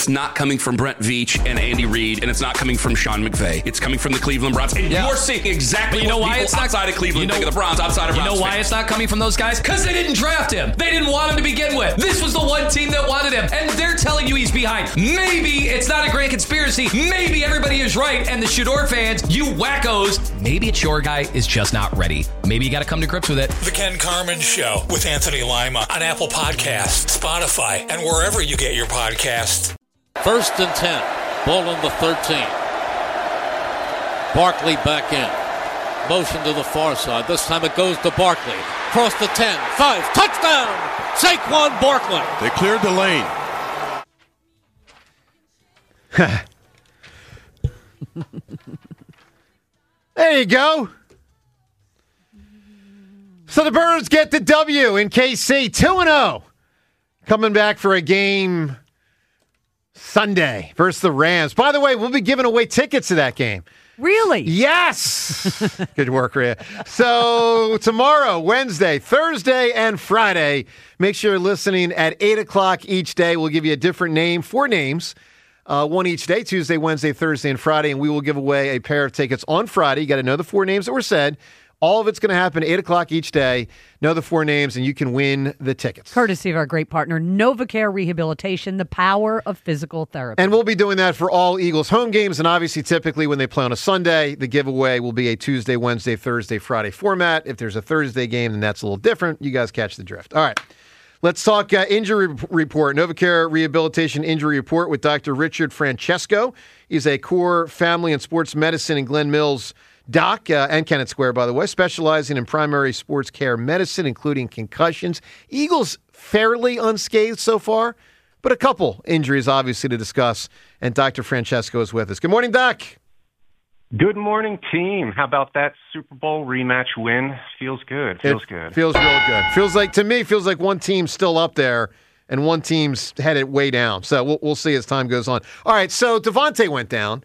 it's not coming from Brent Veach and Andy Reid, and it's not coming from Sean McVay. It's coming from the Cleveland Browns. And you're seeing exactly what people outside of Cleveland think of the Browns, outside of Browns. You know why it's not coming from those guys? Because they didn't draft him. They didn't want him to begin with. This was the one team that wanted him, and they're telling you he's behind. Maybe it's not a grand conspiracy. Maybe everybody is right, and the Shador fans, you wackos, maybe it's your guy is just not ready. Maybe you got to come to grips with it. The Ken Carman Show with Anthony Lima on Apple Podcasts, Spotify, and wherever you get your podcasts. 1st and 10. Ball on the 13. Barkley back in. Motion to the far side. This time it goes to Barkley. Cross the 10. 5. Touchdown! Saquon Barkley. They cleared the lane. There you go. So the Birds get the W in KC, 2-0. Coming back for a game Sunday versus the Rams. By the way, we'll be giving away tickets to that game. Really? Yes. Good work, Rhea. So tomorrow, Wednesday, Thursday, and Friday, make sure you're listening at 8 o'clock each day. We'll give you a different name, 4 names, one each day, Tuesday, Wednesday, Thursday, and Friday, and we will give away a pair of tickets on Friday. You got to know the 4 names that were said. All of it's going to happen 8 o'clock each day. Know the 4 names, and you can win the tickets. Courtesy of our great partner, NovaCare Rehabilitation, the power of physical therapy. And we'll be doing that for all Eagles home games, and obviously typically when they play on a Sunday, the giveaway will be a Tuesday, Wednesday, Thursday, Friday format. If there's a Thursday game, then that's a little different. You guys catch the drift. All right. Let's talk injury report, NovaCare Rehabilitation Injury Report with Dr. Richard Francesco. He's a core family and sports medicine in Glen Mills doc, and Kennett Square, by the way, specializing in primary sports care medicine, including concussions. Eagles fairly unscathed so far, but a couple injuries, obviously, to discuss. And Dr. Francesco is with us. Good morning, Doc. Good morning, team. How about that Super Bowl rematch win? Feels good. Feels good. Feels real good. Feels like one team's still up there and one team's headed way down. So we'll see as time goes on. All right, so Devontae went down.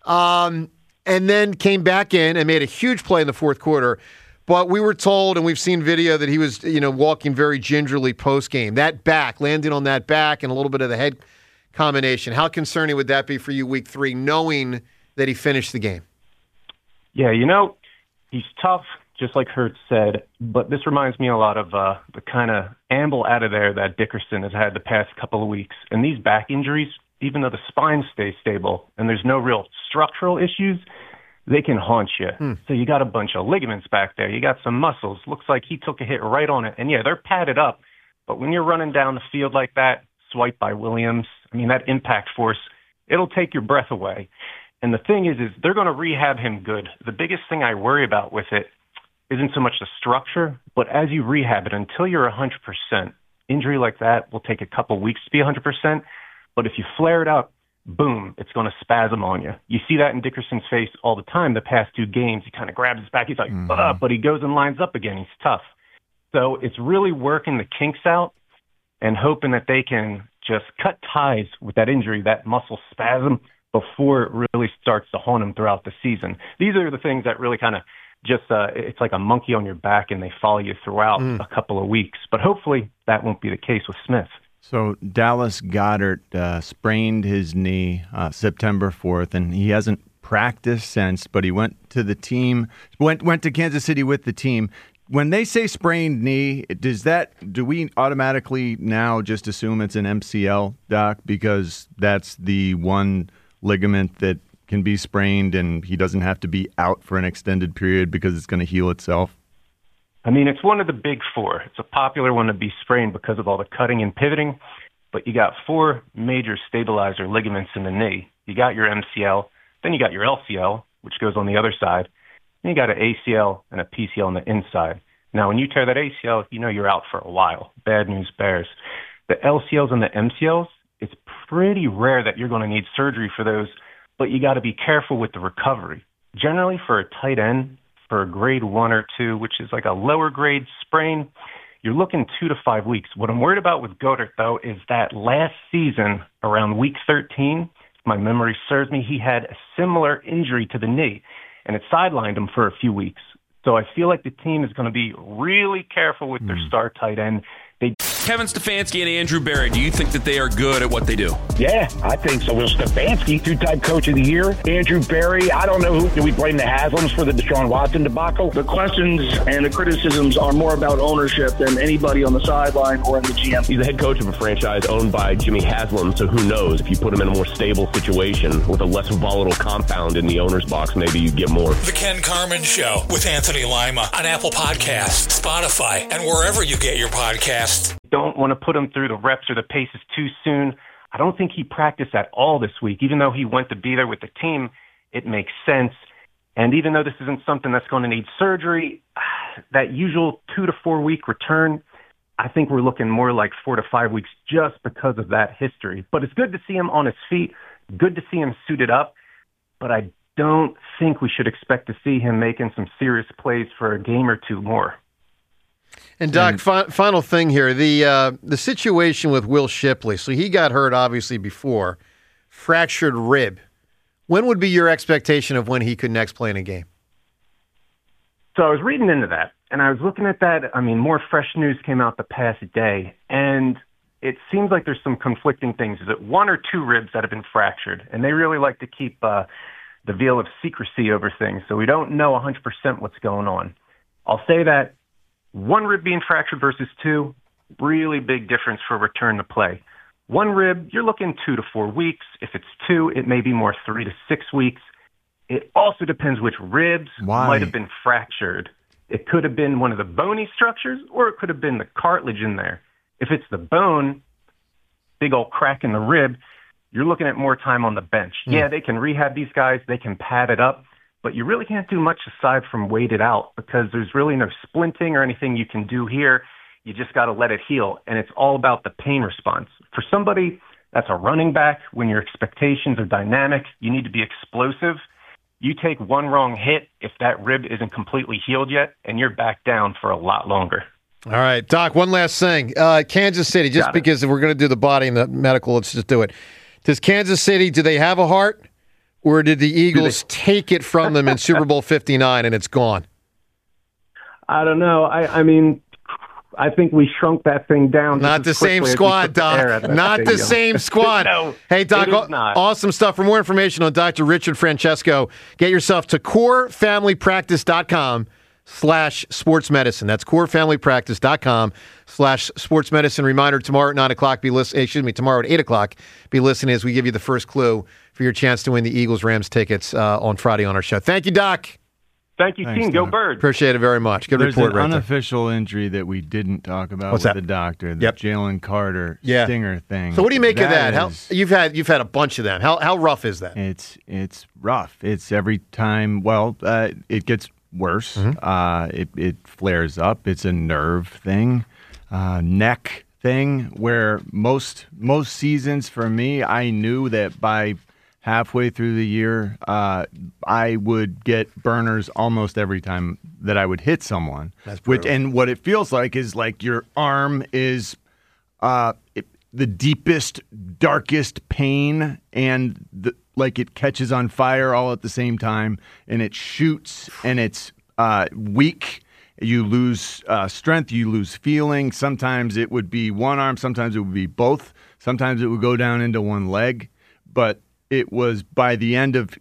And then came back in and made a huge play in the fourth quarter. But we were told, and we've seen video, that he was, walking very gingerly post-game. That back, landing on that back and a little bit of the head combination. How concerning would that be for you week 3, knowing that he finished the game? Yeah, he's tough, just like Hurts said. But this reminds me a lot of the kind of amble out of there that Dickerson has had the past couple of weeks. And these back injuries, even though the spine stays stable and there's no real structural issues, they can haunt you. So you got a bunch of ligaments back there. You got some muscles. Looks like he took a hit right on it. And, yeah, they're padded up. But when you're running down the field like that, swiped by Williams, that impact force, it'll take your breath away. And the thing is they're going to rehab him good. The biggest thing I worry about with it isn't so much the structure, but as you rehab it, until you're 100%, injury like that will take a couple weeks to be 100%. But if you flare it up, boom, it's going to spasm on you. You see that in Dickerson's face all the time the past 2 games. He kind of grabs his back. He's like, but he goes and lines up again. He's tough. So it's really working the kinks out and hoping that they can just cut ties with that injury, that muscle spasm, before it really starts to haunt him throughout the season. These are the things that really kind of just, it's like a monkey on your back, and they follow you throughout a couple of weeks. But hopefully that won't be the case with Smith. So Dallas Goedert sprained his knee September 4th, and he hasn't practiced since, but he went to the team, went to Kansas City with the team. When they say sprained knee, do we automatically now just assume it's an MCL, Doc, because that's the one ligament that can be sprained and he doesn't have to be out for an extended period because it's going to heal itself? It's one of the big 4. It's a popular one to be sprained because of all the cutting and pivoting, but you got 4 major stabilizer ligaments in the knee. You got your MCL, then you got your LCL, which goes on the other side, then you got an ACL and a PCL on the inside. Now, when you tear that ACL, you're out for a while. Bad news bears. The LCLs and the MCLs, it's pretty rare that you're going to need surgery for those, but you got to be careful with the recovery. Generally, for a tight end, for a grade 1 or 2, which is like a lower grade sprain, you're looking 2 to 5 weeks. What I'm worried about with Goedert, though, is that last season, around week 13, if my memory serves me, he had a similar injury to the knee, and it sidelined him for a few weeks. So I feel like the team is going to be really careful with their star tight end. Kevin Stefanski and Andrew Berry, do you think that they are good at what they do? Yeah, I think so. Will Stefanski, two-time coach of the year. Andrew Berry, I don't know who. Do we blame the Haslams for the Deshaun Watson debacle? The questions and the criticisms are more about ownership than anybody on the sideline or in the GM. He's the head coach of a franchise owned by Jimmy Haslam, so who knows? If you put him in a more stable situation with a less volatile compound in the owner's box, maybe you get more. The Ken Carman Show with Anthony Lima on Apple Podcasts, Spotify, and wherever you get your podcasts. Don't want to put him through the reps or the paces too soon. I don't think he practiced at all this week. Even though he went to be there with the team, it makes sense. And even though this isn't something that's going to need surgery, that usual 2 to 4 week return, I think we're looking more like 4 to 5 weeks just because of that history. But it's good to see him on his feet, good to see him suited up, but I don't think we should expect to see him making some serious plays for a game or two more. And Doc, final thing here, the situation with Will Shipley. So he got hurt obviously before, fractured rib. When would be your expectation of when he could next play in a game? So I was reading into that, and I was looking at that. I mean, more fresh news came out the past day, and it seems like there's some conflicting things. Is it 1 or 2 ribs that have been fractured? And they really like to keep the veil of secrecy over things, so we don't know 100% what's going on. I'll say that 1 rib being fractured versus 2, really big difference for return to play. 1 rib, you're looking 2 to 4 weeks. If it's 2, it may be more 3 to 6 weeks. It also depends which ribs might have been fractured. It could have been one of the bony structures, or it could have been the cartilage in there. If it's the bone, big old crack in the rib, you're looking at more time on the bench. Yeah, they can rehab these guys. They can pad it up. But you really can't do much aside from wait it out because there's really no splinting or anything you can do here. You just got to let it heal, and it's all about the pain response. For somebody that's a running back, when your expectations are dynamic, you need to be explosive. You take 1 wrong hit if that rib isn't completely healed yet, and you're back down for a lot longer. All right, Doc, one last thing. Kansas City, just because we're going to do the body and the medical, let's just do it. Does Kansas City, do they have a heart? Or did the Eagles take it from them in Super Bowl 59 and it's gone? I don't know. I mean, I think we shrunk that thing down. Not the same squad, Doc. Not the same squad. No, hey, Doc, awesome stuff. For more information on Dr. Richard Francesco, get yourself to corefamilypractice.com/sportsmedicine. That's corefamilypractice.com/sportsmedicine. Reminder, tomorrow at 9 o'clock, tomorrow at 8 o'clock, be listening as we give you the first clue for your chance to win the Eagles-Rams tickets on Friday on our show. Thank you, Doc. Thank you, team. Go Birds. Appreciate it very much. Good report right there. There's an unofficial injury that we didn't talk about with the doctor, the Jalen Carter stinger thing. So what do you make of that? You've had a bunch of them. How rough is that? It's rough. It's every time, it gets worse. Mm-hmm. It flares up. It's a nerve thing, neck thing, where most seasons for me, I knew that by halfway through the year, I would get burners almost every time that I would hit someone. That's brutal. And what it feels like is like your arm is the deepest, darkest pain, and like it catches on fire all at the same time, and it shoots, and it's weak. You lose strength, you lose feeling. Sometimes it would be one arm, sometimes it would be both. Sometimes it would go down into one leg, but it was by the end of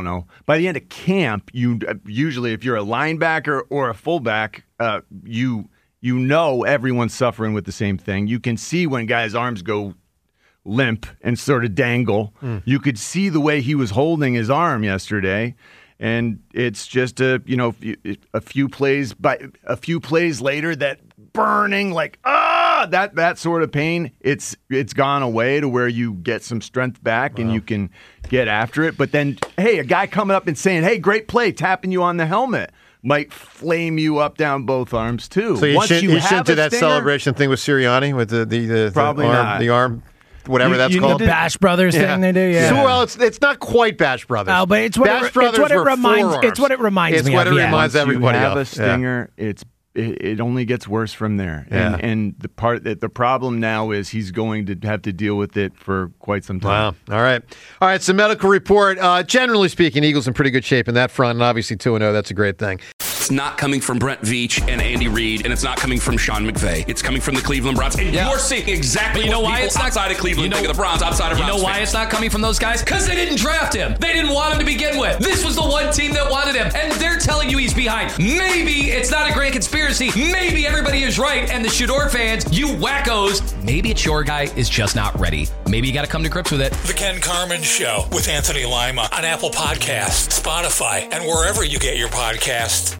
camp, you usually, if you're a linebacker or a fullback, you know everyone's suffering with the same thing. You can see when guys' arms go limp and sort of dangle. You could see the way he was holding his arm yesterday, and it's just a few plays later, that burning that sort of pain, it's gone away to where you get some strength back and you can get after it. But then, hey, a guy coming up and saying, "Hey, great play," tapping you on the helmet might flame you up down both arms too. So you shouldn't do that celebration thing with Sirianni with the probably arm, not. The arm. Whatever that's called. The Bash Brothers thing they do, yeah. So, well, it's not quite Bash Brothers. Oh, but it's what it reminds me of. It's what it reminds reminds everybody of. If you have a stinger, it only gets worse from there. And the problem now is he's going to have to deal with it for quite some time. Wow. All right. So medical report. Generally speaking, Eagles in pretty good shape in that front, and obviously 2-0. That's a great thing. it's not coming from Brent Veach and Andy Reid, and it's not coming from Sean McVay. It's coming from the Cleveland Browns. And you're seeing exactly what people outside of Cleveland think of the Browns, outside of Browns You know why fans. it's not coming from those guys? Because they didn't draft him. They didn't want him to begin with. This was the one team that wanted him, and they're telling you he's behind. Maybe it's not a grand conspiracy. Maybe everybody is right, and the Shador fans, you wackos, maybe it's your guy is just not ready. Maybe you got to come to grips with it. The Ken Carman Show with Anthony Lima on Apple Podcasts, Spotify, and wherever you get your podcasts.